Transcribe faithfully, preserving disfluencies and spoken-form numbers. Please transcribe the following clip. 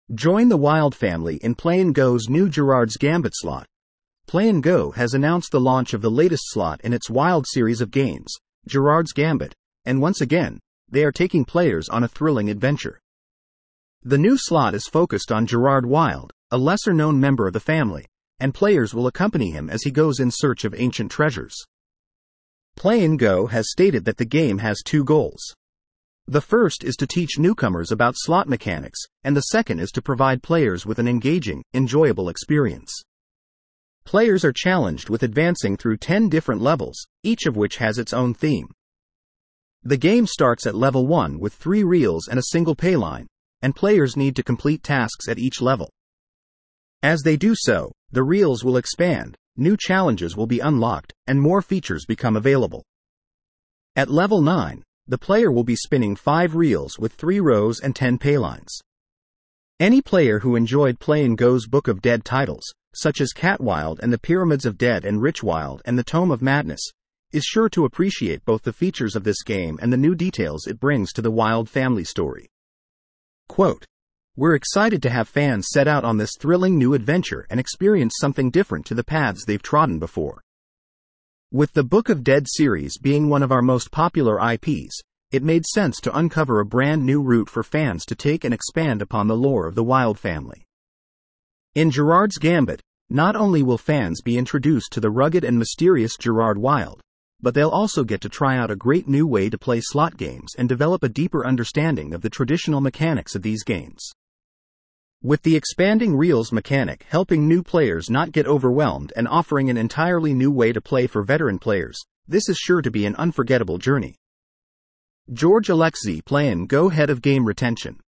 Join the Wild family in Play and Go's new Gerard's Gambit slot. Play and Go has announced the launch of the latest slot in its Wild series of games, Gerard's Gambit, and once again, they are taking players on a thrilling adventure. The new slot is focused on Gerard Wild, a lesser-known member of the family, and players will accompany him as he goes in search of ancient treasures. Play and Go has stated that the game has two goals. The first is to teach newcomers about slot mechanics, and the second is to provide players with an engaging, enjoyable experience. Players are challenged with advancing through ten different levels, each of which has its own theme. The game starts at level one with three reels and a single payline, and players need to complete tasks at each level. As they do so, the reels will expand, new challenges will be unlocked, and more features become available. At level nine, the player will be spinning five reels with three rows and ten paylines. Any player who enjoyed Play and Go's Book of Dead titles, such as Catwild and the Pyramids of Dead and Richwild and the Tome of Madness, is sure to appreciate both the features of this game and the new details it brings to the Wild family story. Quote, "We're excited to have fans set out on this thrilling new adventure and experience something different to the paths they've trodden before. With the Book of Dead series being one of our most popular I Ps, it made sense to uncover a brand new route for fans to take and expand upon the lore of the Wild family. In Gerard's Gambit, not only will fans be introduced to the rugged and mysterious Gerard Wild, but they'll also get to try out a great new way to play slot games and develop a deeper understanding of the traditional mechanics of these games. With the expanding reels mechanic helping new players not get overwhelmed and offering an entirely new way to play for veteran players, this is sure to be an unforgettable journey." George Alexei, Play and Go head of game retention.